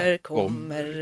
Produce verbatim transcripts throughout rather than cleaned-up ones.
här kommer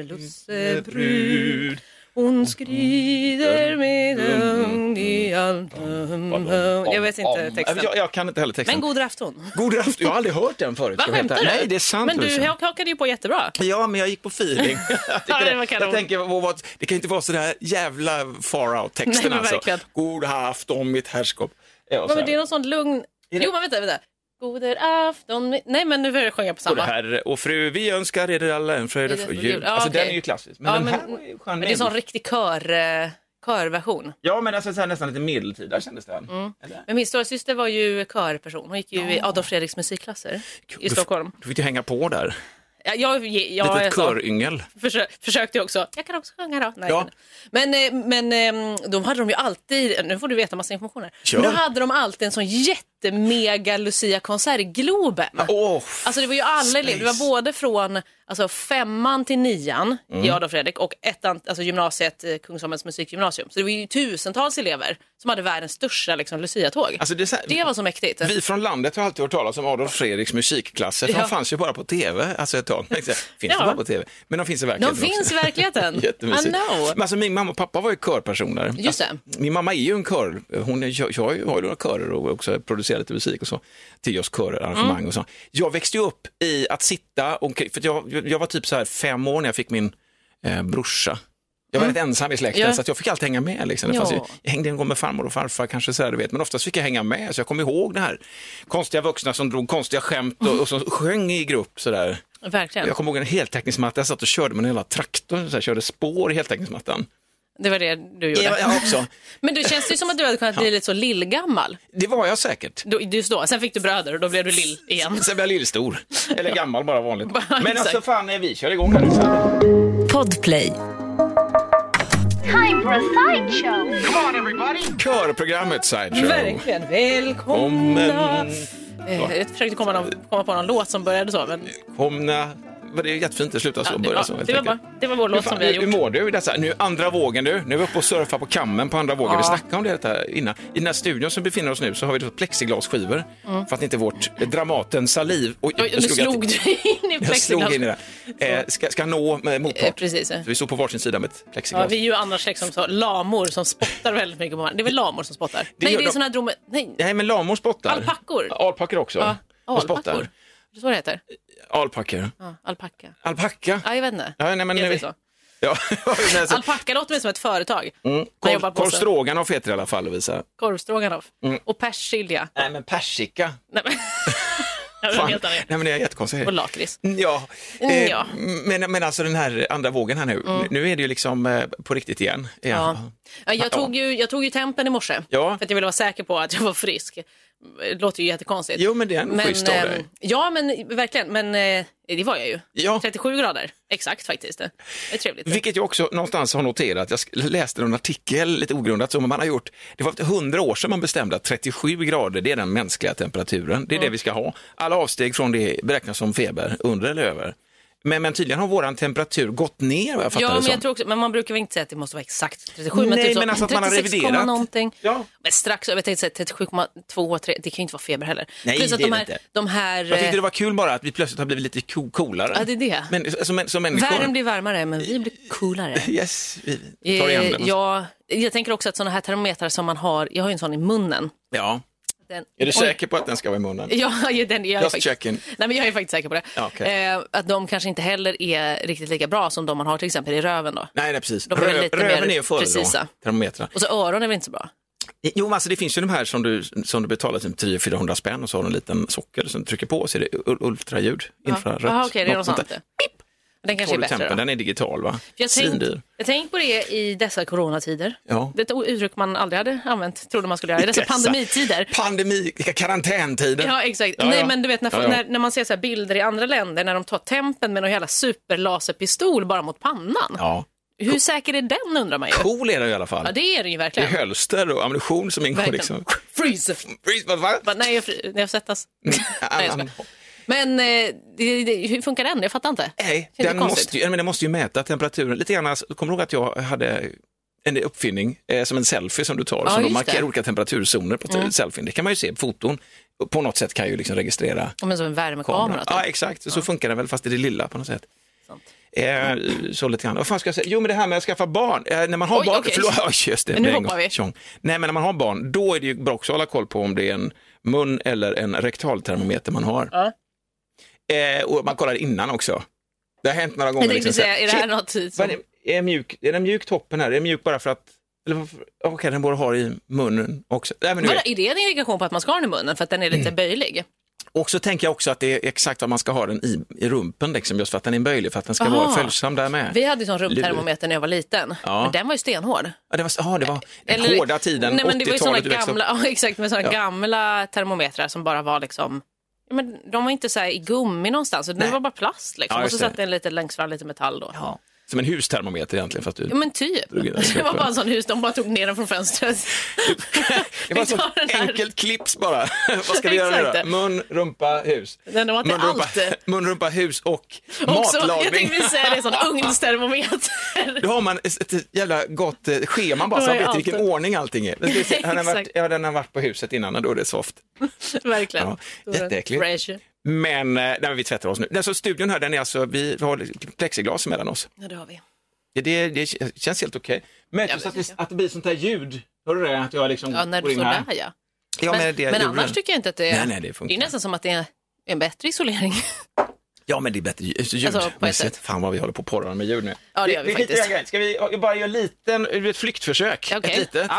lussebrud. Hon skrider med ung i allt. Jag vet inte texten. Jag, jag kan inte heller texten. Men god afton. God afton. Jag har aldrig hört den förut. Vad skämtar du? Nej, det är sant. Men du hakade ju på jättebra. Ja, men jag gick på feeling. jag ja, det, det, jag tänker, vad, det kan inte vara så där jävla far out texten. Nej, alltså. God afton, mitt herrskap. Ja, men det är någon sån lugn... Jo, men vänta, vänta. God afton. Nej, men nu vill jag sjunga på samma. Och det här, och fru, vi önskar er alla en fröjd för jul. Ja, alltså okay. Den är ju klassisk. Men ja, den men, här var ju skön. Det är en sån riktig kör, körversion. Ja, men alltså så här, nästan lite medeltida kändes den. Mm. Men min stora syster var ju körperson. Hon gick ju ja. i Adolf Fredriks musikklasser i Stockholm. Du fick ju hänga på där. Ja, jag, jag, Litet köryngel. Försö, försökte jag också. Jag kan också sjunga då. Nej, ja. Men, men de hade de ju alltid, nu får du veta massa information Kör. Men då hade de alltid en sån jättemega Lucia-konsert i Globen. Oh, alltså det var ju alla elever, det var både från alltså, femman till nian mm. i Adolf Fredrik och ettan, alltså gymnasiet, Kungsholmens musikgymnasium. Så det var ju tusentals elever som hade världens största liksom, Lucia-tåg. Alltså det, här, det var så mäktigt. Vi från landet har alltid hört talas om Adolf Fredriks musikklasser. För ja. de fanns ju bara på tv. Alltså ett tag. Finns ja. det bara på tv? Men de finns i verkligheten De finns också. i verkligheten. I know. Men alltså min mamma och pappa var ju körpersoner. Just det. Alltså, min mamma är ju en kör. Hon är, jag, jag har ju några körer och också producerat lite musik och så. Till just körarrangemang mm. och så. Jag växte ju upp i att sitta och, för jag, jag var typ så här fem år när jag fick min eh, brorsa. Jag var mm. rätt ensam i släkten ja. så att jag fick alltid hänga med. Liksom. Ja. Jag, jag hängde en gång med farmor och farfar kanske så här, du vet. Men oftast fick jag hänga med. Så jag kommer ihåg det här. Konstiga vuxna som drog konstiga skämt och, och som sjöng i grupp sådär. Verkligen. Jag kommer ihåg en heltäckningsmatta. Jag satt och körde med en hela traktor. Så här, körde spår i heltäckningsmattan. Det var det du gjorde. Ja, jag också. Men du känns det som att du hade kunnat bli lite så lillgammal. Det var jag säkert. Du, just då. Sen fick du bröder och då blev du lill igen. Sen blev jag lillstor. Eller gammal, bara vanligt. Bara, men alltså fan, vi kör igång här nu. Podplay. Time for a sideshow. Come on everybody. Körprogrammet Sideshow. Verkligen. Välkomna. Eh, jag försökte komma, någon, komma på någon låt som började så. Men... Komna. Det är jättefint att sluta så och ja, börja ja, så. Det var, bara, det var vår låt som vi har gjort. Hur mår du? Det här, nu andra vågen du. Nu är vi uppe och surfar på kammen på andra vågen. Ja. Vi snackade om det här innan. I den här studion som befinner oss nu så har vi plexiglasskivor. Mm. För att inte vårt Dramaten saliv... Oj, Oj, nu slog du in i plexiglas. Jag slog in i det. Eh, ska, ska nå med motpart. Eh, precis. Så vi står på varsin sida med ett plexiglas. Ja, vi är ju annars liksom så lamor som spottar väldigt mycket på varandra. Det är väl lamor som spottar? Det Nej, det är de... såna här drome... Nej. Nej, men lamor spottar. Alpackor. Alpackor också. Ja, alpackor. Det är så det heter. Alpackor. Ja, alpacka. Alpacka? Ja, jag vet inte. Ja, nej, men jag vi... så. Ja. Alpacka låter mig som ett företag. Mm. Korv, korvstroganoff heter det i alla fall, Lovisa. Korvstroganoff. Mm. Och persilja. Nej, men persika. Nej, men... Nej, men det är jättekonstigt. Och lakrits. Ja, mm, eh, ja. Men, men alltså den här andra vågen här nu, mm. nu är det ju liksom eh, på riktigt igen. Ja. Ja. Ja, jag, tog ju, jag tog ju tempen i morse ja. för att jag ville vara säker på att jag var frisk. Det låter ju jättekonstigt. Jo, men det är en schysst av dig. Ja, men verkligen. Men eh, det var jag ju. Ja. trettiosju grader. Exakt faktiskt. Det är trevligt. Vilket jag också någonstans har noterat. Jag läste en artikel lite ogrundat som man har gjort. Det var hundra år sedan man bestämde att trettiosju grader det är den mänskliga temperaturen. Det är mm. det vi ska ha. Alla avsteg från det beräknas som feber, under eller över. Men, men tydligen har våran temperatur gått ner, vad jag fattar ja, det men som. jag tror också, men man brukar väl inte säga att det måste vara exakt trettiosju. Nej, men, typ så, men alltså att man har reviderat. Någonting. Ja. Men strax över trettiosju komma två, tre, det kan ju inte vara feber heller. Nej, Plus det att är de här, inte. De här, jag tyckte det var kul bara att vi plötsligt har blivit lite co- coolare. Ja, det är det. Men, som, som människor. Världen blir varmare, men vi blir coolare. Yes, vi tar igen den. Ja, jag tänker också att sådana här termometrar som man har, jag har ju en sån i munnen. Ja. Den, är du säker på att den ska vara i munnen? Ja, den, jag, är Just faktiskt, checking. Nej, men jag är faktiskt säker på det. Okay. Eh, att de kanske inte heller är riktigt lika bra som de man har till exempel i röven då. Nej, nej precis. De är Rö- lite röven mer är för precisa. Termometrar. Och så öron är väl inte så bra? Jo, alltså det finns ju de här som du, som du betalar typ tre till fyrahundra spänn och så har du en liten socker som du trycker på och så är det ultraljud, infrarött. Ja, okej, det är något sånt. sånt den kanske är bättre tempen, då. Den är digital, va? Jag tänkte tänk på det i dessa coronatider. Ja. Det är ett uttryck man aldrig hade använt, trodde man skulle göra. I dessa, dessa pandemitider. Pandemi, karantäntider. Ja, exakt. Ja, Nej, ja. men du vet, när, ja, ja. när, när man ser så här bilder i andra länder, när de tar tempen med någon jävla superlaserpistol bara mot pannan. Ja. Hur cool. Säker är den, undrar man ju. Cool är det i alla fall. Ja, det är det ju verkligen. Det är hölster och ammunition som ingår liksom. Freeze! Freeze, vad va? Nej, jag, fri, jag sättas. Nej, jag ska. Men eh, det, det, hur funkar den? Jag fattar inte. Nej, den måste, ju, men den måste ju mäta temperaturen. Lite grann, kommer du ihåg att jag hade en uppfinning eh, som en selfie som du tar. Ja, som de markerar det. Olika temperaturzoner på mm. selfien. Det kan man ju se på foton. På något sätt kan ju liksom registrera. Men som en värmekamera. Ja, exakt. Så ja. Funkar det väl fast det är det lilla på något sätt. Eh, så lite grann. Vad fan ska jag säga? Jo, men det här med att skaffa barn. Eh, när man har Oj, barn... okay. Förlåt, just det. Men nu hoppar vi. Nej, men när man har barn, då är det ju bra också att hålla koll på om det är en mun- eller en rektaltermometer man har. Ja. Eh, och man kollar innan också. Det har hänt några gånger. Jag tänkte liksom, säga, är det här något tid som... Är, är, mjuk, är den mjuk toppen här? Är den mjuk bara för att... Eller okej, okay, den borde ha i munnen också. Nej, men Är det en indikation på att man ska ha den i munnen för att den är lite mm. böjlig? Och så tänker jag också att det är exakt vad man ska ha den i, i rumpen, liksom, just för att den är böjlig, för att den ska Aha. vara följsam där med. Vi hade ju sån rumptermometer när jag var liten, ja. Men den var ju stenhård. Ja, det var, ja, det var den Eller, hårda tiden, nej, men det var ju såna åttiotalet. gamla, ja, exakt, med såna ja. gamla termometrar som bara var liksom, men de var inte så här i gummi någonstans, det var bara plast liksom. Ja, och så satt den lite längst fram, lite metall då. Ja. Som en hustermometer egentligen. Fast du... Ja, men typ. Det var bara en sån hus, de bara tog ner den från fönstret. Det var så enkelt klipps bara. Vad ska vi göra nu då? Mun, rumpa, hus. Den var mun, rumpa, mun, rumpa, hus och också, matlagning. Jag tänkte säga det är en sån ugnstermometer. Då har man ett, ett jävla gott schema bara, så man vet i vilken ordning allting är. Den har, varit, ja, den har varit på huset innan och då är det soft. Verkligen. Ja, jätteäckligt. Men när vi tvättar oss nu. Den så studion här, den är alltså, vi har plexiglas mellan oss. Ja, det har vi. Ja, det, det känns helt okej. Men ja, så att, det, att det blir sånt här ljud. Hör du det? Att jag liksom ja, när du står där, ja. ja men men, det, men annars tycker jag inte att det är... Nej, nej, det funkar. Det är nästan som att det är en bättre isolering. Ja, men det är bättre ljud. Alltså, fan vad vi håller på att porra med ljud nu. Ja, det gör vi, vi faktiskt. Lite, ska vi bara göra en liten, ett flyktförsök? Okay. Ett litet.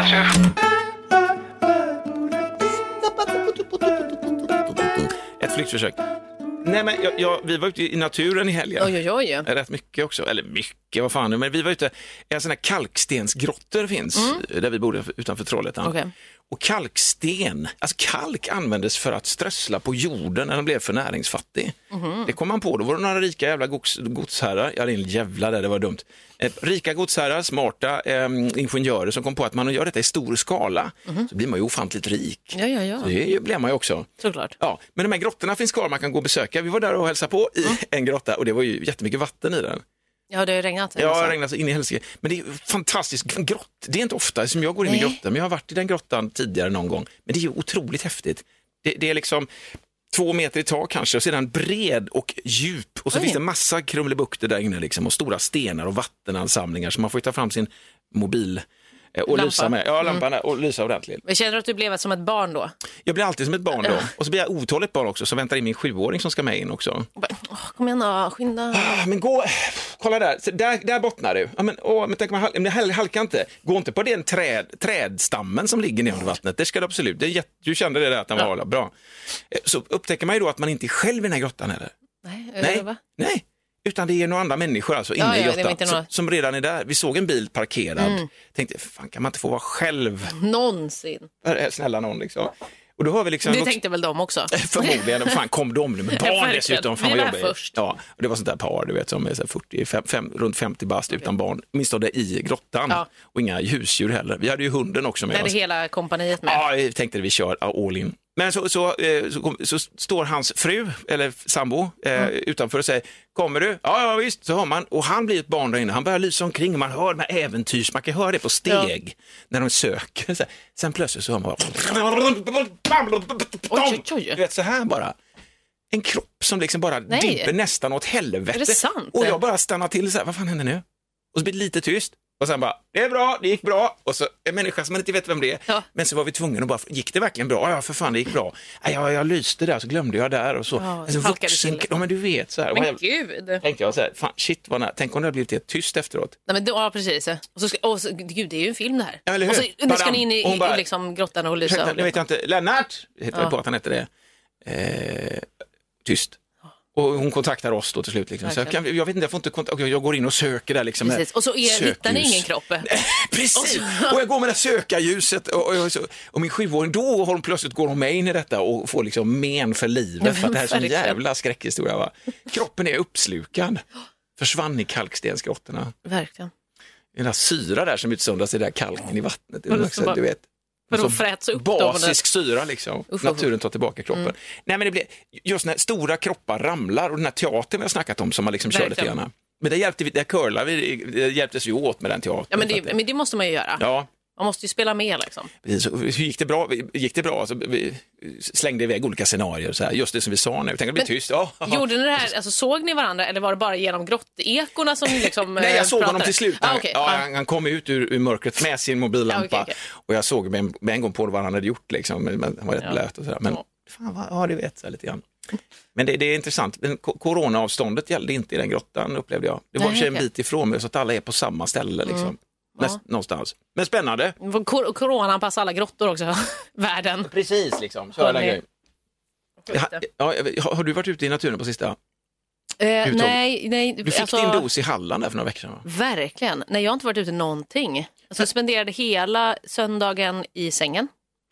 Ett flyktförsök. Nej, men jag, jag, vi var ute i naturen i helgen. Oj, oj, oj. Rätt mycket också. Eller mycket, vad fan. Men vi var ute, en sån här kalkstensgrottor finns mm. där vi bodde utanför Trollhättan. Okay. Och kalksten, alltså kalk användes för att strössla på jorden när den blev för näringsfattig. Mm. Det kom man på, då var det några rika jävla gods, godsherrar, ja det är en jävla där, det var dumt. Eh, rika godsherrar, smarta eh, ingenjörer som kom på att man gör detta i stor skala, mm. så blir man ju ofantligt rik. Ja, ja, ja. Så det blir man ju också. Såklart. Ja, men de här grottorna finns kvar, man kan gå och besöka. Vi var där och hälsade på i mm. en grotta och det var ju jättemycket vatten i den. Ja, det har regnat. Ja, det har regnat in i helsike. Men det är fantastiskt grott. Det är inte ofta som jag går in Nej. i grottan, men jag har varit i den grottan tidigare någon gång. Men det är ju otroligt häftigt. Det, det är liksom två meter i tak kanske, och sedan bred och djup. Och så Oj. finns det massa krumlebukter där inne liksom, och stora stenar och vattenansamlingar. Så man får ta fram sin mobil och Lampa. lysa med. Ja, lampan mm. och lysa ordentligt. Men känner du att du blev som ett barn då? Jag blir alltid som ett barn då. Och så blir jag otåligt barn också, så väntar in min sjuåring som ska med in också. Oh, kom igen då, skynda. Ah, men gå, kolla där. Så där, där bottnar du. Ja, men, åh, men tänk, man, men halka inte. Gå inte på den träd, trädstammen som ligger ner under vattnet. Det ska du absolut. Det är jätt, du kände det där att den var ja. bra. Så upptäcker man ju då att man inte är själv i den här grottan heller. Nej, Nej, va? Nej. Utan det är några andra människor alltså inne ja, ja, i grottan några... som redan är där. Vi såg en bil parkerad. Mm. Tänkte, fan kan man inte få vara själv? Någonsin. Snälla någon liksom. Och då har vi liksom... Det tänkte väl de också. Förmodligen. Fan kom de nu med barn dessutom. Fan vad jobbigt. Först. Ja, och det var sånt där par, du vet, som är så fyrtio, fem, fem, runt femtio bast okay. utan barn. Minst av det i grottan. Ja. Och inga husdjur heller. Vi hade ju hunden också med oss. Det är hela kompaniet med. Ja, jag tänkte att vi kör all in. Men så, så, så, så, så står hans fru, eller sambo, eh, mm. utanför och säger, kommer du? Ja, ja, visst, så hör man. Och han blir ett barn där inne. Han börjar lysa omkring och man hör de här äventyrs, man kan höra det på steg ja. när de söker. Så, sen plötsligt så hör man bara... Oj, oj, oj. Du vet, så här bara. En kropp som liksom bara Nej. dimper nästan åt helvete. Är det sant? Och jag bara stannar till så här, vad fan händer nu? Och så blir det lite tyst. Och sen bara, det är bra, det gick bra. Och så en människa som man inte vet vem det är. Ja. Men så var vi tvungna att bara, gick det verkligen bra? Ja, för fan, det gick bra. Ja, jag, jag lyste där, så glömde jag där. Och så, ja, alltså, vuxen, ja, men du vet så här. Men jag, gud. Tänkte jag så här, fan, shit, vad nära. Tänk om det hade blivit helt tyst efteråt. Nej, men då, ja, precis. Och så, ska, och så, gud, det är ju en film det här. Ja, eller hur? Och så nu ska ni in i, bara, i liksom, grottan och lysa. Ursäkta, nu vet jag inte, Lennart, heter ja. på att han heter det. Eh, tyst. Och hon kontaktar oss då till slut. Liksom. Så jag, kan, jag vet inte, jag får inte kontakt, jag går in och söker där. Liksom, precis. Och så är, hittar ni ingen kropp. Precis, och jag går med det sökarljuset och, och, och, och min sjuåring, då har hon plötsligt går hon med in i detta och får liksom men för livet. För att det här är så en jävla skräckhistoria. Va? Kroppen är uppslukad. Försvann i kalkstensgrottorna. Verkligen. Den där syra där som utsöndras i den där kalken i vattnet. Det också, bara... du vet. För de fräts upp basisk syra liksom. Uff, naturen tar tillbaka kroppen. Mm. Nej, men det blir just när stora kroppar ramlar och den här teatern vi har snackat om som man liksom kör lite grann. Men det hjälpte vi, det curlar vi, det hjälptes ju åt med den teatern. Ja, men det, men det måste man ju göra. Ja. Man måste ju spela med liksom. Precis, så hur gick det bra? Gick det bra? Alltså, vi slängde iväg olika scenarier, så här, just det som vi sa nu. Tänk att bli tyst. Ja. Gjorde ni det här, alltså, såg ni varandra eller var det bara genom grottekorna som liksom Nej, jag såg pratade? honom till slut. Ah, okay. ja, han, han kom ut ur, ur mörkret med sin mobillampa. Ah, okay, okay. Och jag såg med en, med en gång på vad han hade gjort. Liksom. Men, han var rätt ja. blöt och sådär. Men fan, vad, ja, du vet, så här, lite grann. Men det, det är intressant. Den, coronaavståndet gällde inte i den grottan, upplevde jag. Det var Nej, en okay. bit ifrån mig så att alla är på samma ställe liksom. Mm. Näst, ja. Någonstans. Men spännande. Kor- corona passar alla grottor också. Världen. Precis liksom. Köra den grejen. Ja, ja, har du varit ute i naturen på sista? Eh, nej, nej. Du fick alltså, din dos i Halland där för några veckor sedan. Verkligen. Nej, jag har inte varit ute någonting. Alltså, jag spenderade hela söndagen i sängen.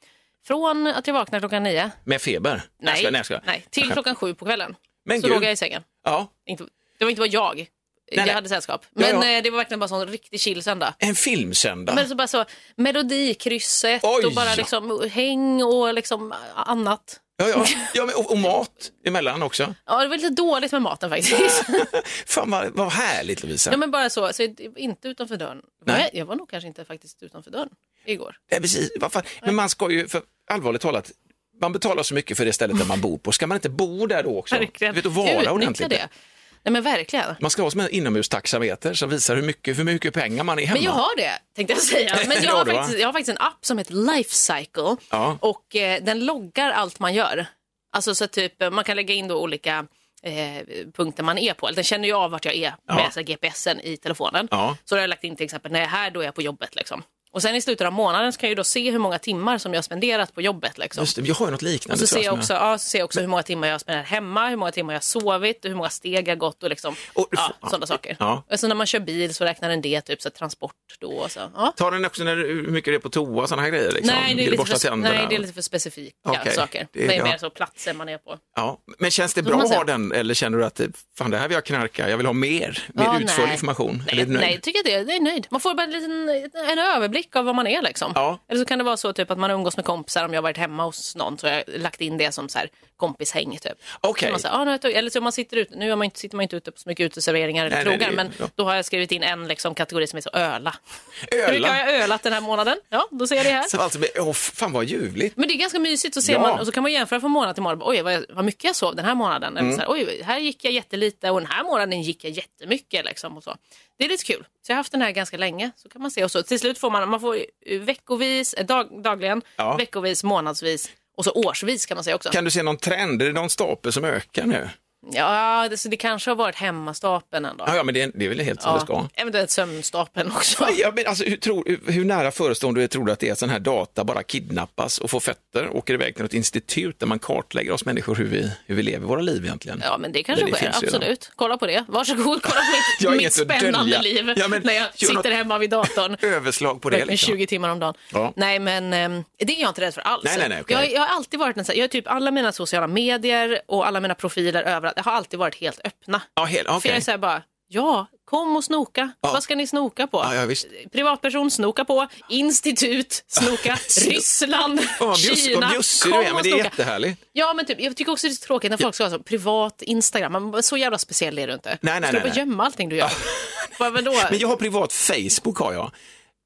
Från att jag vaknade klockan nio. Med feber? Nej, nej, nej, nej. nej till klockan sju på kvällen. Men så Gud. låg jag i sängen. Ja. Inte, det var inte bara jag. Nej, jag nej. hade sällskap. Men ja, ja. det var verkligen bara sån riktig chill-söndag. En filmsöndag? Men så bara så, melodikrysset Oj. och bara liksom häng och liksom annat. Ja, ja. ja men, och, och mat emellan också. Ja, det var lite dåligt med maten faktiskt. Fan vad, vad härligt, Lovisa. Ja, men bara så, så inte utanför dörren. Nej. Jag var nog kanske inte faktiskt utanför dörren igår. Ja, precis. Varför? Men man ska ju, för allvarligt talat, man betalar så mycket för det stället där man bor på. Ska man inte bo där då också? Verkligen. Vet du, vara ordentligt. Det. Nej, men verkligen. Man ska ha som en inomhustaxameter som visar hur mycket, hur mycket pengar man är hemma. Men jag har det, tänkte jag säga. Men jag har, faktiskt, jag har faktiskt en app som heter Life Cycle. Ja. Och eh, den loggar allt man gör. Alltså så typ, man kan lägga in då olika eh, punkter man är på. Den känner ju av vart jag är med ja. G P S'en i telefonen. Ja. Så då har jag lagt in till exempel, när jag är här då är jag på jobbet liksom. Och sen i slutet av månaden så kan jag ju då se hur många timmar som jag har spenderat på jobbet. Liksom. Just det, jag har ju något liknande. Och så ser jag också, jag... ja, så ser jag också hur många timmar jag har spenderat hemma, hur många timmar jag har sovit och hur många steg jag har gått och liksom, och, ja, ja, sådana saker. Ja. Och så när man kör bil så räknar den det, typ så transport då. Och så, ja. Tar den också när, hur mycket det är på toa och sådana här grejer? Liksom? Nej, det är, lite för, nej, det är lite för specifika okay. saker. Det är, det är mer så platser man är på. Ja. Men känns det bra att ha den, eller känner du att fan, det här vill jag knarka, jag vill ha mer, mer ja, utförlig information? Nej, nej, jag tycker att det är, det är nöjd. Man får bara en, liten, en överblick av vad man är liksom. Ja. Eller så kan det vara så typ att man umgås med kompisar. Om jag har varit hemma hos någon så har jag lagt in det som så här kompishäng typ. Okej. Okay. Ah, eller så om man sitter ute, nu man inte, sitter man inte ute på så mycket uteserveringar eller nej, krogar, nej, men ja. Då har jag skrivit in en liksom, kategori som är så öla. Öla? Hur mycket har jag ölat den här månaden? Ja, då ser jag det här. Så alltså, oh, fan vad ljuvligt. Men det är ganska mysigt, så ser ja. man, och så kan man jämföra från månad till månad. Oj, vad, vad mycket jag sov den här månaden. Mm. Så här, oj, här gick jag jättelite och den här månaden gick jag jättemycket liksom, och så. Det är lite kul. Så jag har haft den här ganska länge, så kan man se. Och så till slut får man, man får veckovis, dag, dagligen, ja. veckovis, månadsvis och så årsvis kan man säga också. Kan du se någon trend? Är det någon stapel som ökar nu? Ja, det, så det kanske har varit hemmastapeln ändå. Ja, ja men det är, det är väl helt som ja, det ska. Eventuellt sömnstapeln också. Ja, men alltså, hur, tror, hur, hur nära förestående tror du att det är att sån här data bara kidnappas och får fötter, åker iväg till något institut där man kartlägger oss människor hur vi, hur vi lever våra liv egentligen? Ja, men det kanske det sker, absolut. Kolla på det. Varsågod, kolla på mitt, mitt spännande liv ja, men, när jag sitter hemma vid datorn. Överslag på det. Liksom. tjugo timmar om dagen. Ja. Nej, men äm, det är jag inte rädd för alls. Nej, nej, nej, okay. jag, jag har alltid varit en sån här, jag har typ alla mina sociala medier och alla mina profiler överallt. Jag har alltid varit helt öppna. Ja, helt, okay. För jag är så här bara, ja, kom och snoka. Ja. Vad ska ni snoka på? Ja, ja, visst. Privatperson, snoka på. Institut, snoka. Ryssland, oh, Kina. Vad bjussig du är, men det är jättehärligt. Ja, men typ, jag tycker också det är tråkigt när folk ska ha så privat Instagram. Man, så jävla speciell är du inte. Nej, nej, ska nej, du bara gömma allting du gör? Bara, men, då... men jag har privat Facebook har jag.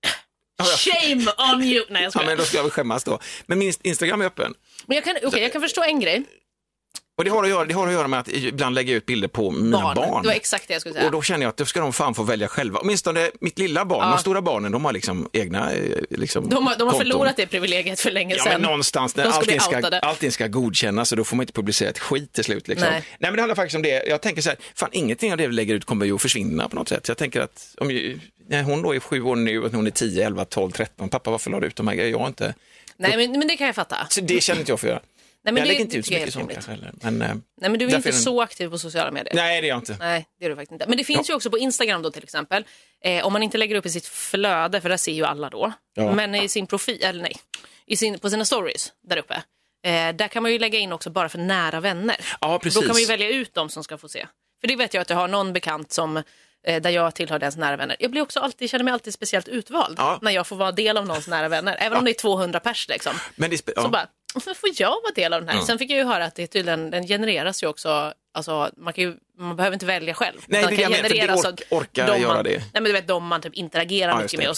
Shame on you! Nej, jag ja, men då ska jag väl skämmas då. Men min Instagram är öppen. Men jag kan, okay, jag kan förstå en grej. Och det har, att göra, det har att göra med att ibland lägga ut bilder på mina barn. barn. Det var exakt det jag skulle säga. Och då känner jag att då ska de fan få välja själva. Åtminstone mitt lilla barn, ja. De stora barnen, de har liksom egna liksom, De har, de har förlorat det privilegiet för länge sedan. Ja, men någonstans när allting ska, allting ska godkännas så då får man inte publicera ett skit till slut. Liksom. Nej. Nej, men det handlar faktiskt om det. Jag tänker så här, fan ingenting av det vi lägger ut kommer ju att försvinna på något sätt. Så jag tänker att om när hon då är sju år nu och hon är tio, elva, tolv, tretton, pappa varför la du ut de här grejerna? Jag inte... Nej, men, men det kan jag fatta. Så det känner inte jag för att göra. Nej, men jag det, lägger inte ut så det mycket sånt kanske heller. Men, Nej, men du är inte är så aktiv på sociala medier. Nej, det är jag inte. Nej, det är du faktiskt inte. Men det finns ja. ju också på Instagram då till exempel. Eh, om man inte lägger upp i sitt flöde, för där ser ju alla då. Ja. Men i sin profil, eller nej, i sin, på sina stories där uppe. Eh, där kan man ju lägga in också bara för nära vänner. Ja, precis. Då kan man ju välja ut dem som ska få se. För det vet jag att jag har någon bekant som... där jag tillhör dens nära vänner. Jag blir också alltid, känner mig alltid speciellt utvald ja. när jag får vara del av någons nära vänner. Även ja. om det är tvåhundra pers liksom. Men det spe- ja. Så bara, varför får jag vara del av den här? Ja. Sen fick jag ju höra att det tydligen, den genereras ju också, alltså man, kan ju, man behöver inte välja själv. Nej, det, kan men, det ork, orkar de göra man, det. Nej, men du vet, de man typ interagerar ja, mycket det, med och sånt.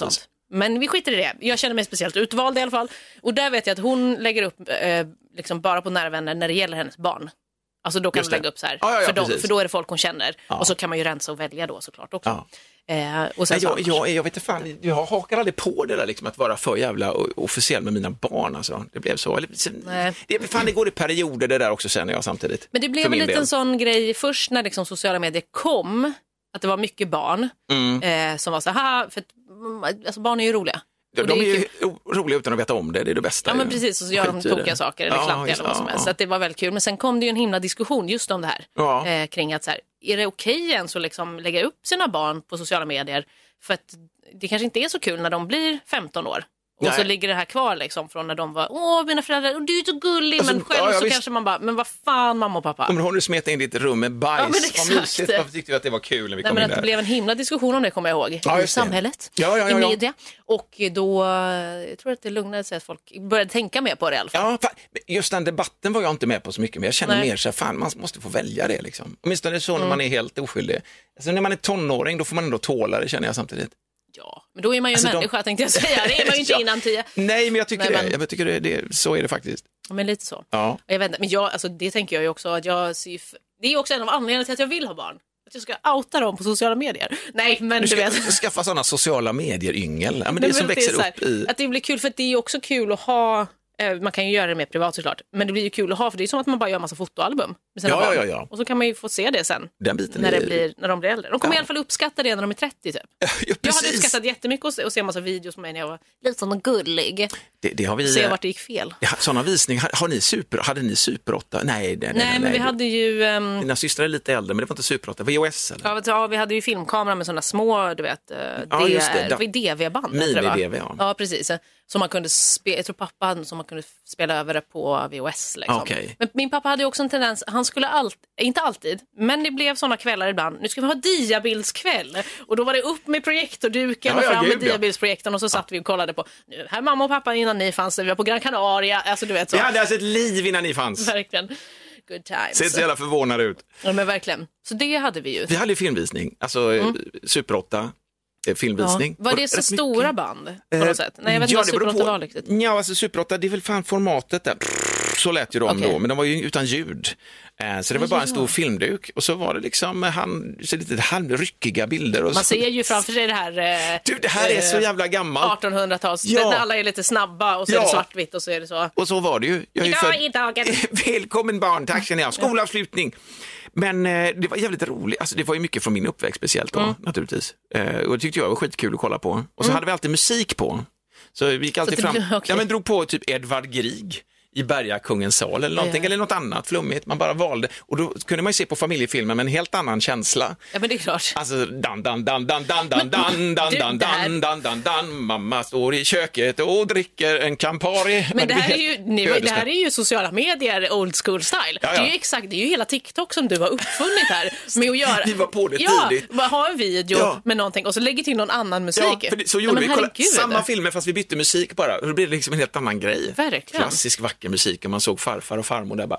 Men vi skiter i det. Jag känner mig speciellt utvald i alla fall. Och där vet jag att hon lägger upp eh, liksom bara på nära vänner när det gäller hennes barn. Alltså då kan hon lägga upp så här. Ja, ja, ja, för, dem, precis. för då är det folk hon känner. Ja. Och så kan man ju rensa och välja då såklart också. Ja. Eh, och sen Nej, jag, jag, jag vet inte fan, jag hakar aldrig på det där liksom, att vara för jävla officiell med mina barn. Alltså. Det blev så. Nej. Det, fan, det går i perioder det där också, känner jag samtidigt. Men det blev en liten sån grej först när liksom sociala medier kom. Att det var mycket barn mm. eh, som var så här, för att, alltså barn är ju roliga. Ja, de är ju roliga utan att veta om det, det är det bästa. Ja, men precis, och så gör de tokiga saker eller ja, klantiga eller vad som helst. Ja. Så att det var väldigt kul. Men sen kom det ju en himla diskussion just om det här. Ja. Eh, kring att så här, är det okej ens att liksom lägga upp sina barn på sociala medier? För att det kanske inte är så kul när de blir femton år. Och Nej. Så ligger det här kvar liksom från när de var, åh mina föräldrar, och du är så gullig, alltså, men själv ja, ja, så visst. Kanske man bara, men vad fan mamma och pappa. Om hon smet in i ditt rum med bajs, ja, vad mysigt, varför tyckte du att det var kul när vi Nej, kom men in att där? Det blev en himla diskussion om det, kommer jag ihåg, ja, i samhället, ja, ja, ja, i ja. media. Och då, jag tror att det lugnade sig att folk började tänka mer på det i alla fall. Ja, just den debatten var jag inte med på så mycket, men jag känner Nej. mer så här, fan man måste få välja det liksom. Åtminstone så när mm. man är helt oskyldig. Alltså när man är tonåring, då får man ändå tåla det, känner jag samtidigt. Ja, men då är man ju alltså, människa, de... tänkte jag säga. Det är man ju inte ja. innan tio. Nej, men jag tycker Nej, det. Men... Jag tycker det, det. Så är det faktiskt. Men lite så. Ja. Jag vet inte, men jag, alltså, det tänker jag ju också. Att jag ser, det är också en av anledningarna till att jag vill ha barn. Att jag ska outa dem på sociala medier. Nej, men du, ska du vet. skaffa sådana sociala medier-yngel. Ja, men det, det som växer det här, upp i... Att det blir kul, för att det är också kul att ha... Man kan ju göra det mer privat såklart. Men det blir ju kul att ha, för det är som att man bara gör en massa fotoalbum med sina ja, barn. ja, ja. Och så kan man ju få se det sen. Den biten när, är... det blir, när de blir äldre. De kommer ja. i alla fall uppskatta det när de är trettio typ. Ja, jag hade uppskattat jättemycket att se, att se en massa videos med mig när jag var lite som en gullig. Det, det har vi, se vart det gick fel. Ja, sådana visningar. Har, har ni super, hade ni Super åtta? Nej, nej, nej, nej, nej men vi nej. hade ju... Um... Dina systrar är lite äldre, men det var inte Super åtta. V H S eller? Ja, ja, vi hade ju filmkamera med sådana små, du vet, ja, D R, D V-band. Mini-D V, ja. Ja, precis. Som man kunde spela, jag tror pappa hade, som man kunde spela över det på V H S liksom. Okay. Men min pappa hade ju också en tendens, han skulle alltid, inte alltid, men det blev sådana kvällar ibland. Nu ska vi ha diabildskväll. Och då var det upp med projektorduken ja, och fram ja, med diabildsprojektorn och så satt ja. vi och kollade på, nu här mamma och pappa innan ni fanns, vi var på Gran Canaria, alltså du vet så. Vi hade alltså ett liv innan ni fanns. Verkligen. Good times. Ser så jävla förvånad ut. Ja, men verkligen. Så det hade vi ju. Vi hade ju filmvisning, alltså mm. Super åtta. Filmvisning. Ja. Var det så stora mycket? Band på något sätt? Nej, jag vet inte ja, vad Super åtta var riktigt. Ja, alltså Super åtta, det är väl fan formatet där. Så lät ju de okay. då, men de var ju utan ljud. Så det var bara en stor filmduk. Och så var det liksom han, så lite halvryckiga bilder. Och man så. ser ju framför sig det här... Du, det här är så jävla gammalt. artonhundratals. Ja. När alla är lite snabba och så ja. är det svartvitt och så är det så. Och så var det ju. Jag är idag född... i dagen. Välkommen barn, tack ska ni ha. Skolavslutning. Men eh, det var jävligt roligt. Alltså, det var ju mycket från min uppväxt speciellt då, mm. naturligtvis. Eh, och det tyckte jag var skitkul att kolla på. Och så mm. hade vi alltid musik på. Så vi gick alltid fram... Okay. Ja, men drog på typ Edvard Grieg i Bergakungens sal eller någonting, ja. eller något annat flummigt. Man bara valde. Och då kunde man ju se på familjefilmen med en helt annan känsla. Ja, men det är klart. Alltså, dan, dan, dan, dan, dan, dan, dan, dan, dan, dan, dan, dan, dan, mamma står i köket och dricker en Campari. Men det här, är ju, ni, det här är ju sociala medier, old school style. Ja, ja. Det är ju exakt, det är ju hela TikTok som du har uppfunnit här med att göra. Vi var på det ja, tidigt. Ja, ha en video ja. med någonting och så lägger till någon annan musik. Ja, för det, så gjorde Nej, vi, kolla, samma filmer fast vi bytte musik bara. Och det blev liksom en helt annan grej. Verkligen. Klassisk vacker musik och man såg farfar och farmor där bara,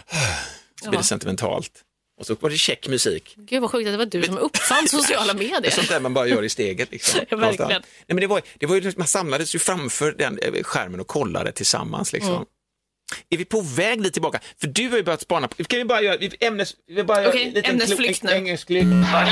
så blev det sentimentalt. Och så var det check musik. Gud vad sjukt att det var du som uppfann sociala medier. Det är sånt där man bara gör i steget. Liksom. Ja, verkligen. Nej, men det var, det var ju, man samlades ju framför den skärmen och kollade tillsammans. Liksom. Mm. Är vi på väg lite tillbaka? För du har ju börjat spana på... Kan vi bara göra ämnes... Vi bara Okej, okay, ämnesflykt nu. Engelsklykt.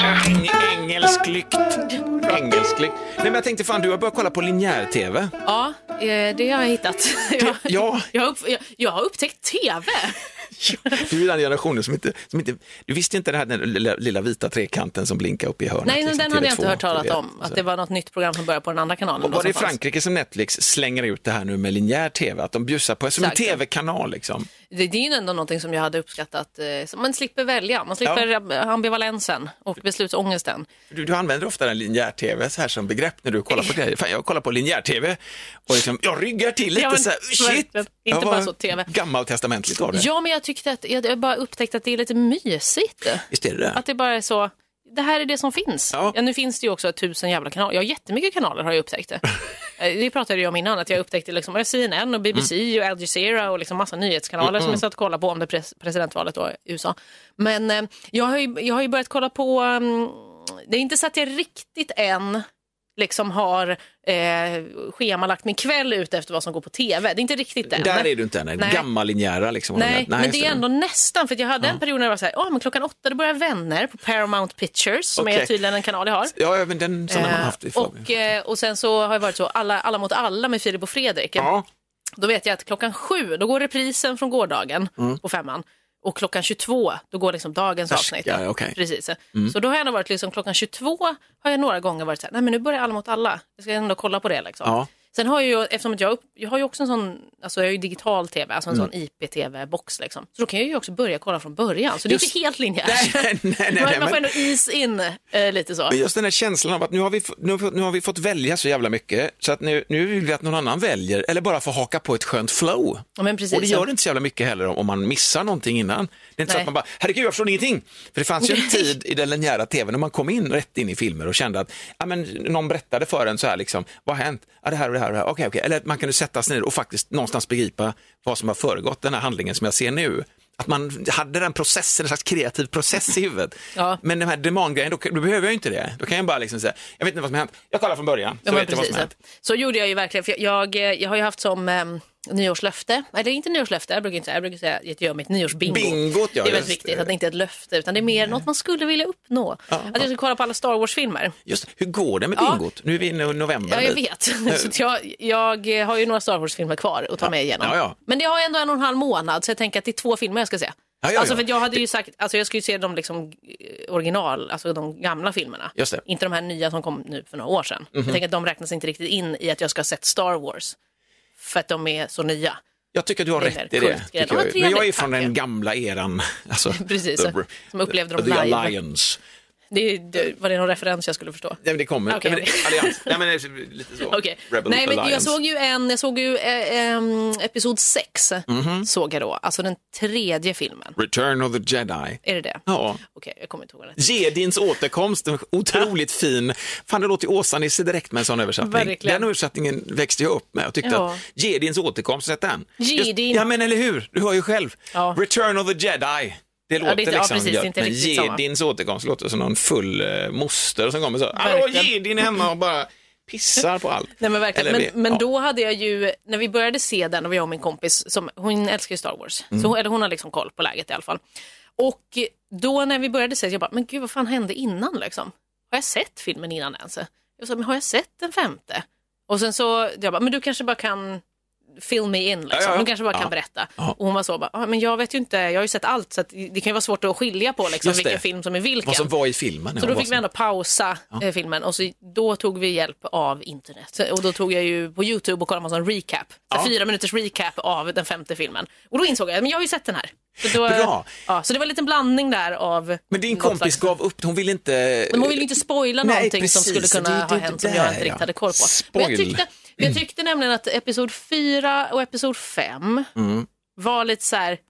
Engelsklykt. Engelsklykt. Nej, men jag tänkte fan, du har börjat kolla på linjär-tv. Ja, det har jag hittat. Jag, ja. jag, har, upp, jag, jag har upptäckt tv. Du är den generationen som inte, som inte... Du visste inte det här den lilla, lilla vita trekanten som blinkar upp i hörnet? Nej, liksom, den hade jag inte hört talat vet, om. Att det var något nytt program som började på den andra kanalen. Och var det i Frankrike som Netflix slänger ut det här nu med linjär tv? Att de bjussar på som en tv-kanal liksom. Det, det är ju ändå någonting som jag hade uppskattat. Så man slipper välja. Man slipper ja. ambivalensen och beslutsångesten. Du, du använder ofta den linjär-tv så här som begrepp när du kollar på grejer. Fan, jag kollar på linjär-tv och liksom, jag ryggar till lite ja, men, så här, shit. Inte bara så tv. Gammaltestamentligt av det. Ja, men jag tyckte att jag bara upptäckte att det är lite mysigt. Visst är det det? Att det bara är så, det här är det som finns. Ja. Ja, nu finns det ju också tusen jävla kanaler. Jag har jättemycket kanaler har jag upptäckt det. Det pratade jag om innan, att jag upptäckte liksom C N N och B B C mm. och Al Jazeera och liksom massa nyhetskanaler mm. som jag satt och kolla på om det pres- presidentvalet då i U S A. Men eh, jag, har ju, jag har ju börjat kolla på, um, det är inte så att jag riktigt än liksom har eh, schemalagt min kväll ut efter vad som går på tv. Det är inte riktigt den. Där är du inte än, en gammal linjära liksom. Nej, Nej men det är ändå det. nästan, för jag hade ja. en period när det var så här, åh men klockan åtta då börjar Vänner på Paramount Pictures, som okay. är tydligen en kanal jag har. Ja, men den som eh, man har haft i och, eh, och sen så har det varit så, alla, alla mot alla med Filip och Fredrik. Ja. Då vet jag att klockan sju, då går reprisen från gårdagen mm. på femman. Och klockan tjugotvå, då går liksom dagens Färsk, avsnitt. Ja, okay. Precis. Mm. Så då har jag ändå varit liksom klockan tjugotvå har jag några gånger varit så här, nej men nu börjar Alla mot alla. Jag ska ändå kolla på det liksom. Ja. Sen har jag ju, eftersom jag, upp, jag har ju också en sån, alltså jag har ju digital tv, alltså en mm. sån I P T V-box liksom. Så då kan jag ju också börja kolla från början. Så det är inte helt linjärt. Nej, nej, nej, man, nej, man får men... ändå is in eh, lite så. Just den här känslan av att nu har vi, nu, nu har vi fått välja så jävla mycket, så att nu, nu vill vi att någon annan väljer, eller bara få haka på ett skönt flow. Ja, men precis, och det gör det inte så jävla mycket heller om, om man missar någonting innan. Det är inte nej. så att man bara, herregud jag förstår ingenting. För det fanns ju en tid i den linjära tvn när man kom in rätt in i filmer och kände att ja, men, någon berättade för en så här liksom, vad har hänt? Ja, det här och det här och det här. Okej, okej. Eller man kan ju sätta sig ner och faktiskt någonstans begripa vad som har föregått den här handlingen som jag ser nu. Att man hade den processen, en slags kreativ process i huvudet. Ja. Men den här demandgrejen, då, då behöver jag ju inte det. Då kan jag bara liksom säga, jag vet inte vad som har hänt. Jag kollar från början, så ja, vet jag vad som har hänt. Så gjorde jag ju verkligen, för jag, jag, jag har ju haft som eh, nyårslöfte, eller inte nyårslöfte, jag brukar inte säga, jag brukar säga att jag gör mitt nyårsbingo. Bingot, ja, det är väldigt viktigt, det. Att det inte är ett löfte, utan det är mer något man skulle vilja uppnå. Ja, att jag ska kolla på alla Star Wars-filmer. Just, hur går det med ja. bingot? Nu är vi inne i november. Ja, jag vet. Så jag, jag har ju några Star Wars-filmer kvar att ta ja. med igenom. Ja, ja. Men det har ändå en och en halv månad, så jag tänker att det är två filmer jag ska se. Ja, ja, alltså ja. för jag hade ju sagt, alltså jag skulle ju se de liksom original, alltså de gamla filmerna. Just det. Inte de här nya som kom nu för några år sedan. Mm-hmm. Jag tänker att de räknas inte riktigt in i att jag ska ha sett Star Wars. För att de är så nya. Jag tycker att du har rätt i det. Jag. Jag. Men jag är från den gamla eran. Alltså, precis, the, som upplevde dem the live. Alliance. Det, det, var det någon referens jag skulle förstå? Nej, men det kommer. Okay. Nej, men, allians. Nej, men det är lite så. Okay. Nej, men jag såg ju en, jag såg ju eh, eh, episod sex mm-hmm. såg jag då. Alltså den tredje filmen. Return of the Jedi. Är det det? Ja. Okej, okay, jag kommer inte ihåg det. Jedins återkomst, otroligt fin. Fan, det låter ju Åsa-Nisse direkt med en sån översättning. Verkligen. Den översättningen växte jag upp med och tyckte ja. att Jedins återkomst, sätt den. Jedin. Ja, men eller hur? Du hör ju själv. Ja. Return of the Jedi. Det låter ja, det är, liksom, ja, precis, inte men Jedins återkomst låter som någon full uh, moster som kommer så, hallå Jedin hemma och bara pissar på allt. Nej men verkligen, eller, men, men ja. då hade jag ju, när vi började se den och vi och min kompis, som, hon älskar ju Star Wars, mm. så, eller hon har liksom koll på läget i alla fall. Och då när vi började se, jag bara, men gud vad fan hände innan liksom? Har jag sett filmen innan ens? Jag sa, men har jag sett den femte? Och sen så, jag bara, men du kanske bara kan fill me in liksom. Ja, ja. Hon kanske bara ja. kan berätta. Ja. Och hon var så bara, ah, men jag vet ju inte, jag har ju sett allt så att det kan ju vara svårt att skilja på liksom, vilken film som är vilken. Vad som var i filmen. Så då fick vi ändå pausa ja. eh, filmen och så då tog vi hjälp av internet. Så, och då tog jag ju på YouTube och kollade en sån recap. Så ja. fyra minuters recap av den femte filmen. Och då insåg jag, men jag har ju sett den här. Så, då, Bra. Ja, så det var en liten blandning där av... Men din kompis slags... gav upp, hon ville inte... Men hon ville inte spoila Nej, någonting precis. som skulle kunna det, det, ha hänt som jag inte riktigt hade koll på. Men jag tyckte, jag tyckte nämligen att episod fyra och episod fem mm. var lite så här...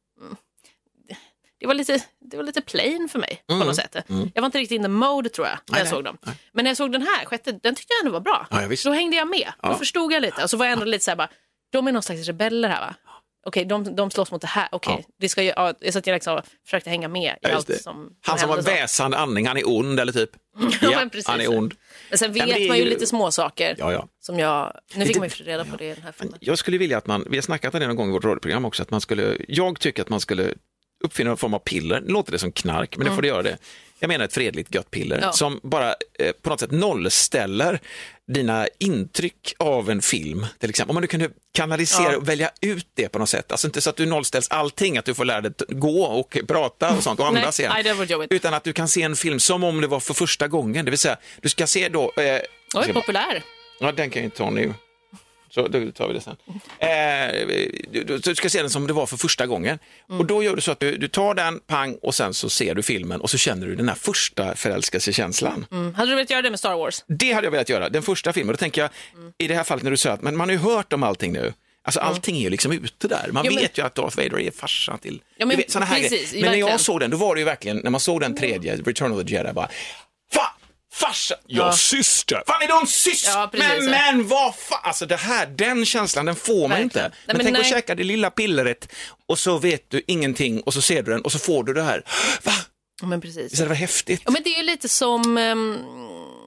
Det var lite, det var lite plain för mig mm. på något sätt. Mm. Jag var inte riktigt in the mode tror jag när nej, jag såg dem. Nej. Men när jag såg den här, sjätte, den tyckte jag ändå var bra. Ja, då hängde jag med. Ja. Då förstod jag lite. Och så var jag ändå lite så här bara, de är någon slags rebeller här va? Okej, okay, de, de slåss mot det här. Okej, okay. ja. det ska ju, ja, så att jag liksom försökte hänga med i ja, allt som, som han som har väsande andning, han är ond eller typ. ja, men precis. Han är ond. Men sen vet ja, men man ju lite små saker ja, ja. som jag, nu fick det, man ju reda på ja. det i den här filmen. Jag skulle vilja att man, vi har snackat om det någon gång i vårt radioprogram också, att man skulle, jag tycker att man skulle uppfinna en form av piller. Nu låter det som knark, men det får det göra det. Jag menar ett fredligt gött piller ja. som bara eh, på något sätt nollställer dina intryck av en film, till exempel. Om man nu kunde kanalisera ja. och välja ut det på något sätt. Alltså inte så att du nollställs allting, att du får lära dig gå och prata och sånt och andas igen. Nej, det utan att du kan se en film som om det var för första gången. Det vill säga, du ska se då... Eh, Oj, populär. Ja, den kan jag inte ta nu. Så då tar vi det sen. Eh, du, du ska se den som det var för första gången. Mm. Och då gör du så att du, du tar den, pang, och sen så ser du filmen och så känner du den här första förälskelsekänslan. Mm. Hade du velat göra det med Star Wars? Det hade jag velat göra, den första filmen. Då tänker jag, mm. i det här fallet när du säger att men man har ju hört om allting nu. Alltså mm. allting är ju liksom ute där. Man ja, men... vet ju att Darth Vader är farsan till... Ja, men, vet, såna här precis, men när jag såg den, då var det ju verkligen, när man såg den tredje, Return of the Jedi, bara... Fan! Farsa, ja, ja syster. Fan är de syster? Ja, men, men vad fan? Alltså det här, den känslan, den får man inte. Men, men tänk nej. att käka det lilla pillret och så vet du ingenting och så ser du den och så får du det här. Va? Ja, men precis. Visst är det var häftigt? Ja, men det är ju lite som... Um...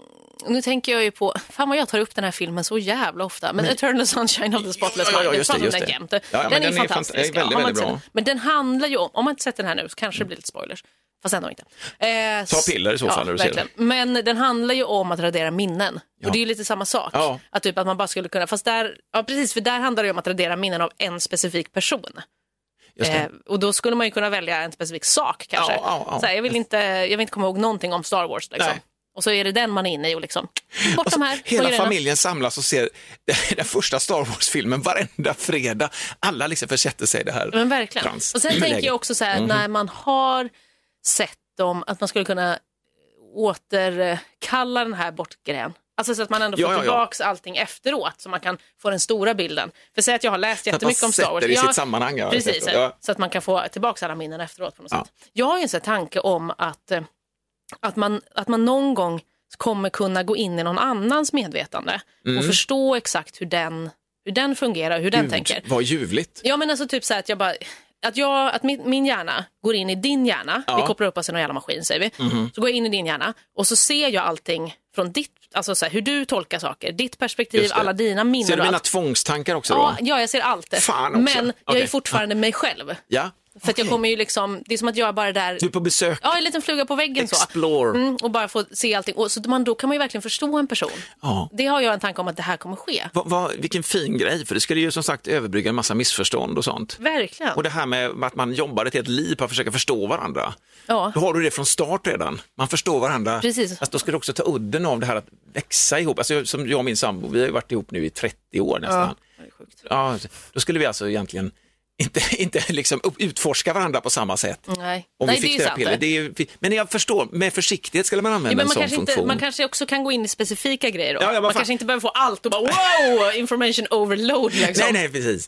Nu tänker jag ju på, fan vad jag tar upp den här filmen så jävla ofta, men Eternal Sunshine of the Spotless Ja, ja, Mind, just det, just det. den, Ja, ja, den men är den är fantastisk. fant- är väldigt, ja, väldigt bra. Sett, men den handlar ju om, om man inte sett den här nu så kanske det blir lite spoilers, fast ändå inte. Eh, Ta piller i så ja, fall när du ser verkligen. Men den handlar ju om att radera minnen. Ja. Och det är ju lite samma sak. Ja. Att typ att man bara skulle kunna, fast där, ja precis, för där handlar det ju om att radera minnen av en specifik person. Just det. Eh, och då skulle man ju kunna välja en specifik sak kanske. Ja, ja, ja. Så här, jag, vill inte, jag vill inte komma ihåg någonting om Star Wars liksom. Nej. Och så är det den man är inne i och liksom, bort Och så de här. hela grejerna. familjen samlas och ser den första Star Wars-filmen varenda fredag. Alla liksom försätter sig i det här. Men verkligen. Trans- Och sen läget. tänker jag också så här, Mhm. när man har sett dem, att man skulle kunna återkalla den här bortgrejen. Alltså så att man ändå får Ja, ja, ja. tillbaks allting efteråt, så man kan få den stora bilden. För säg att jag har läst jättemycket om Star Wars. sätter det i Ja, sitt sammanhang. Ja, precis, ja. så att man kan få tillbaks alla minnen efteråt på något Ja. sätt. Jag har ju en sån här tanke om att, eh, att, man, att man någon gång kommer kunna gå in i någon annans medvetande och förstå exakt hur den, hur den fungerar och hur den Gud, tänker. vad ljuvligt. Ja, men alltså typ så här att jag bara, att, jag, att min, min hjärna går in i din hjärna, Ja. vi kopplar upp oss i någon jävla maskin säger vi, så går jag in i din hjärna och så ser jag allting från ditt, alltså så här, hur du tolkar saker, ditt perspektiv, Just det. alla dina minnen Ser du och mina allt. tvångstankar också då? Ja, ja, jag ser allt. Fan också. Men jag är Okej. fortfarande mig själv. Ja. För att jag kommer ju liksom, det är som att jag är bara där, Du är på besök. ja, en liten fluga på väggen så. Explore. Mm, och bara få se allting. Och så man, då kan man ju verkligen förstå en person. Ja. Det har jag en tanke om att det här kommer ske. Va, va, vilken fin grej, för det skulle ju som sagt överbrygga en massa missförstånd och sånt. Verkligen. Och det här med att man jobbar ett helt liv på att försöka förstå varandra. Ja. Då har du det från start redan. Man förstår varandra. Precis. Alltså, då ska du också ta udden av det här att växa ihop. Alltså, som jag och min sambo, vi har ju varit ihop nu i trettio år nästan. Ja, det är sjukt. Ja, då skulle vi alltså egentligen inte, inte liksom upp- utforska varandra på samma sätt. Nej, Om Nej vi fick det är ju det sant. piller. Det är ju, men jag förstår, med försiktighet skulle man använda Ja, men en man, sån kanske funktion. inte, man kanske också kan gå in i specifika grejer då. Ja, ja, men man fan- kanske inte behöver få allt och bara wow, information overload liksom. Nej, nej, precis.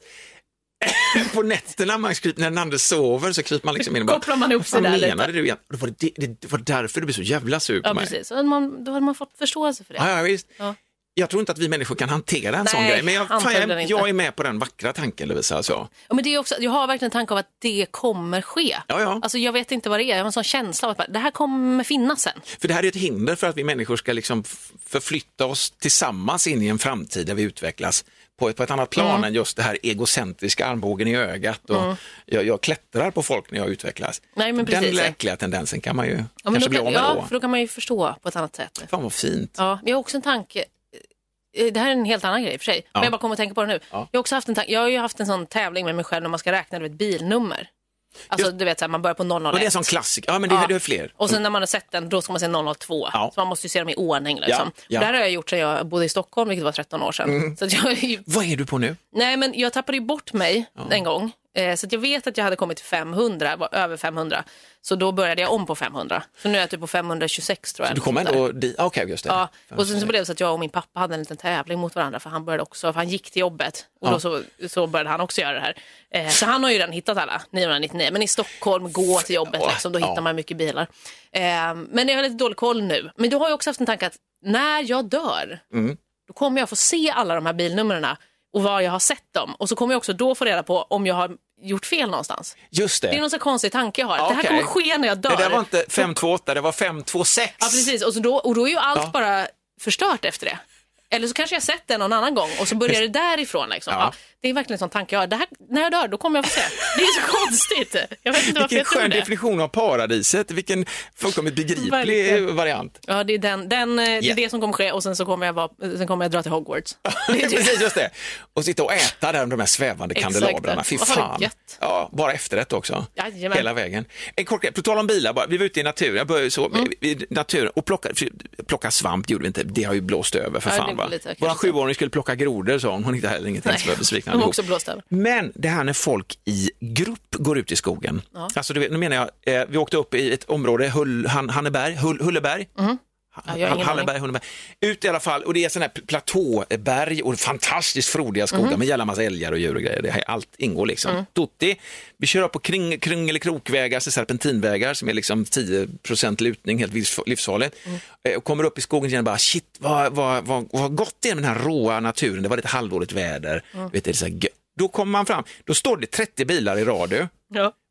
På nätterna man kryper, när Nanne sover så kryper man liksom in och bara, Kopplar man ihop sig vad där menade lite. du igen? Det var, det, det var därför du blev så jävla sur på Ja, mig. precis. Och man, då hade man fått förståelse för det. Ja, ja, visst. Ja. Jag tror inte att vi människor kan hantera en Nej, sån grej, men jag, fan, antagligen jag, inte. jag är med på den vackra tanken, Lovisa. Alltså. Ja, men det är också, jag har verkligen en tanke av att det kommer ske. Ja, ja. Alltså, jag vet inte vad det är. Jag har en sån känsla av att bara, det här kommer finnas sen. För det här är ett hinder för att vi människor ska liksom f- förflytta oss tillsammans in i en framtid där vi utvecklas på ett, på ett annat plan Mm. än just det här egocentriska armbågen i ögat och Mm. jag, jag klättrar på folk när jag utvecklas. Nej, men Den precis. läckliga tendensen kan man ju Ja, men kanske då bli kan, av med ja, då. för då kan man ju förstå på ett annat sätt. Fan vad fint. Ja, men jag har också en tanke. Eh, Det här är en helt annan grej för sig. Men jag bara kommer att tänka på det nu. Ja. Jag har också haft en tanke. Jag har ju haft en sån tävling med mig själv när man ska räkna du vet, bilnummer. Alltså du vet så här, man börjar på noll noll ett. Och det är en sån klassiker. Ja, men det, Ja. det är fler. Och sen när man har sett den, då ska man se noll noll två. Ja. Så man måste ju se dem i ordning liksom. Ja, ja. Det här har jag gjort sedan jag bodde i Stockholm, vilket var tretton år sedan. Mm. Så att jag, är ju- Vad är du på nu? nej, men jag tappade ju bort mig en gång. Eh, så att jag vet att jag hade kommit till femhundra, var över femhundra. Så då började jag om på femhundra. Så nu är jag typ på femhundratjugosex tror jag. Du kommer ändå dit. Okej, okay, just det. Ja, och sen så blev det så att jag och min pappa hade en liten tävling mot varandra, för han började också, för han gick till jobbet och Ja. då så, så började han också göra det här. Eh, så han har ju redan hittat alla niohundranittionio, men i Stockholm, gå till jobbet Ja, liksom, då ja. hittar man mycket bilar. Eh, men jag har lite dålig koll nu. Men du har ju också haft en tanke att när jag dör, Mm. då kommer jag få se alla de här bilnumren och var jag har sett dem. Och så kommer jag också då få reda på om jag har gjort fel någonstans. Just det. Det är någon så konstig tanke jag har. Ja, Det här okej. kommer ske när jag dör. Det där var inte fem två åtta, det var fem två sex. Ja, precis. Och, så då, och då är ju allt Ja. bara förstört efter det. Eller så kanske jag sett det någon annan gång och så börjar det därifrån. Liksom. Ja. Ja, det är verkligen en sån tanke jag har. Det här, när jag dör, då kommer jag få se. Det är så konstigt. Jag vet inte varför Vilken jag tror skön det. definition av paradiset. Vilken fullkomligt begriplig Verkligen. variant. Ja, det är, den, den, det, är Yeah. det som kommer ske och sen så kommer jag, vara, sen kommer jag dra till Hogwarts. Precis, just det. Och sitta och äta där de här svävande Exakt. kandelabrarna. Fy Vad har det fan. gött. Ja, bara efterrätt också. Jajamän. Hela vägen. En kort grej, på tal om bilar, bara. Vi var ute i naturen, jag började så, Mm. i naturen och plocka, plocka svamp gjorde vi inte, det har ju blåst över för Ja, fan det var va. lite, Våra kanske. sjuåring skulle plocka grodor, sa hon, hon hittade heller ingenting, så var besvikna de har allihop. också blåst över. Men det här när folk i grupp går ut i skogen. Ja. Alltså, du vet, nu menar jag, eh, vi åkte upp i ett område, Hull, Han, Hanneberg, Hull, Hulleberg. Mm. Ja, jag har ingen Halleberg, Hunneberg. Ut i alla fall, och det är sådana här platåberg och fantastiskt frodiga skogar Mm. med jävla massa älgar och djur och grejer. Det här, allt ingår liksom. Mm. Tutti. Vi kör upp på kring, kring eller krokvägar, så serpentinvägar som är liksom tio procent lutning, helt livs- livsfarligt. Mm. Eh, Och kommer upp i skogen igen och bara, shit, vad, vad, vad, vad gott det är med den här råa naturen. Det var lite halvdåligt väder. Mm. Vet du, det är så här gö- Då kommer man fram, då står det trettio bilar i radio. Ja.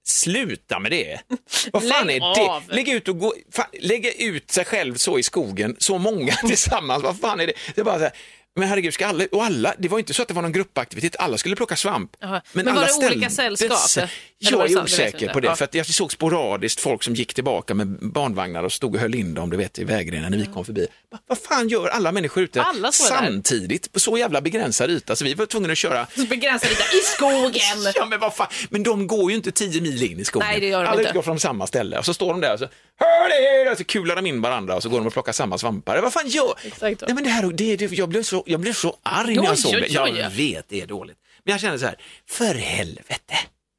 sluta med det. Vad fan Lägg är det? av. Lägg ut och gå, fan, lägga ut sig själv så i skogen, så många tillsammans. Vad fan är det? Det är bara så här, men herregud, ska alla, och alla, det var inte så att det var någon gruppaktivitet, alla skulle plocka svamp. Jaha. Men, Men var alla det ställde olika sällskap? sig. Eller var Jag det är sant? Det vet vi osäker inte. på det, Ja. för att jag såg sporadiskt folk som gick tillbaka med barnvagnar och stod och höll in dem, du vet, i vägrenen när vi kom förbi. Va, vad fan gör alla människor ute Alla står där. samtidigt på så jävla begränsad yta, så vi var tvungna att köra. Begränsad yta i skogen. Ja, men vad fan, men de går ju inte tio mil in i skogen. Nej, det gör de alla inte. utgår från samma ställe och så står de där och så hör det, och så kular de in varandra och så går de och plockar samma svampar. Vad fan gör? Exakt så. Nej, men det här, det, det, jag blev så jag blev så arg när Oj, jag såg oj, det. Jag oj. vet, det är dåligt. Men jag kände så här, för helvete.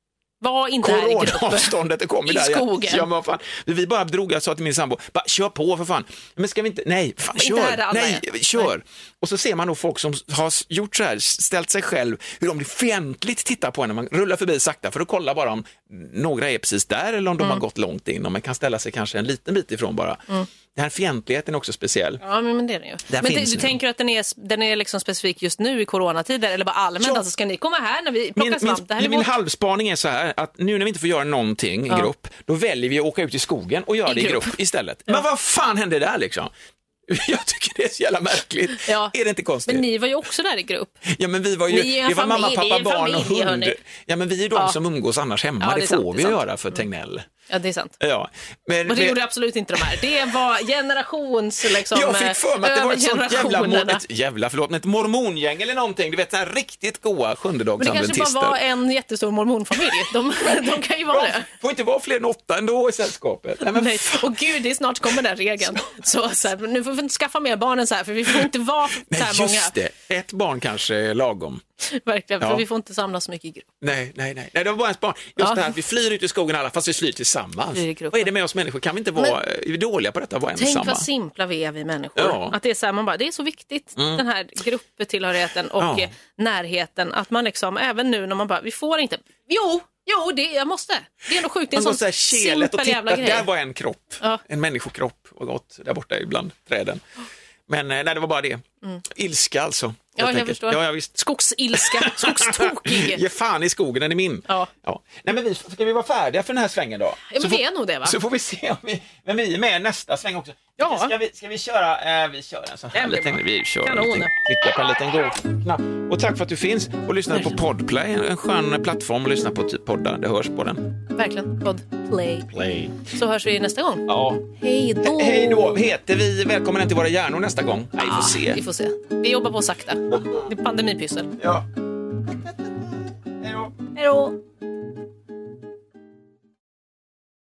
Var inte här i gruppen. Coronaavståndet, det kom ju I där. skogen. Ja, men vad fan. Vi bara drog, jag sa till min sambo, bara, kör på för fan. Men ska vi inte, nej, fan, Inte här kör, alla nej, är. kör. Nej. Och så ser man då folk som har gjort så här, ställt sig själv, hur de blir fientligt tittar på en när man rullar förbi sakta för att kolla bara om några är precis där eller om de Mm. har gått långt in och man kan ställa sig kanske en liten bit ifrån bara. Mm. Den här fientligheten är också speciell. Ja, men, men det är det ju. Där Men det, finns du nu. tänker att den är, den är liksom specifik just nu i coronatider eller bara allmänt? Ja. Alltså, ska ni komma här när vi plockar Min, svamp? Det här är min, min vårt... halvspaning är så här att nu när vi inte får göra någonting i Ja. grupp, då väljer vi att åka ut i skogen och göra I det i grupp. grupp istället. Men vad fan hände där liksom? Jag tycker det är så jävla märkligt. Ja. Är det inte konstigt? Men ni var ju också där i grupp. Ja, men vi var ju, Ni är en det var mamma, familj, pappa, det är en barn och familj, hund. hörni. Ja, men vi är de Ja. som umgås annars hemma. Ja, det, det är får sant, vi det är sant. göra för Tegnell. Ja, det är sant. Ja. Men, Och det men- gjorde absolut inte de här. Det var generations liksom, jag fick för mig att det var ett sånt jävla, generationerna. mor- ett jävla förlåt, ett mormongäng eller någonting. Du vet, så här riktigt goa Men det kanske sjundedagsadventister. bara var en jättestor mormonfamilj. De, de kan ju vara Ja, det. får inte vara fler än åtta ändå i sällskapet. Nej, men Nej. Och gud, det är snart kommer den regeln. Så, så här, nu får vi inte skaffa mer barnen så här, för vi får inte vara så Nej, här många. just det. Ett barn kanske är lagom. Verkligen, för Ja. vi får inte samlas så mycket i grupp. Nej, nej, nej. Nej, det var bara ett barn. Just Ja. det här att vi flyr ut i skogen alla, fast vi flyr tillsammans. Flyr i gruppen. Vad är det med oss människor? Kan vi inte vara är vi dåliga på detta, vara Tänk ensamma? vad simpla vi är, vi människor. Ja. Att det är så här, man bara, det är så viktigt, den här grupptillhörigheten och Ja. eh, närheten. Att man liksom, även nu när man bara, vi får inte. Jo, jo, det, jag måste. Det är ändå sjukt, det är Man en går sån så här kelet och simpel tittar, jävla grej. där var en kropp. Ja. En människokropp och gått där borta ibland träden. Men eh, nej, det var bara det. Ilska alltså. Ja, jag tänker. förstår. Ja, ja, visst. Skogsilska, skogstokig. Ge fan i skogen, den är min. Ja. Ja. Nej, men vi, ska vi vara färdiga för den här svängen då? Ja, men så vi får, är nog det, va? Så får vi se om vi, men vi är med nästa sväng också. Ja. Ska vi, ska vi köra, eh, vi kör en sån här Den blir liten, bra. vi kör en Kanon. liten, klicka på en liten grå knapp. Och tack för att du finns och lyssnar på Podplay, en, en skön plattform att lyssna på typ poddar, det hörs på den. Verkligen, podd play. Play. Så hörs vi nästa gång. Ja. Hej då. Hej då, heter vi Välkommen in till våra hjärnor nästa gång? Nej, vi får se. Vi får se. Vi jobbar på sakta. Det är pandemipyssel. Ja. Hej då. Hej då.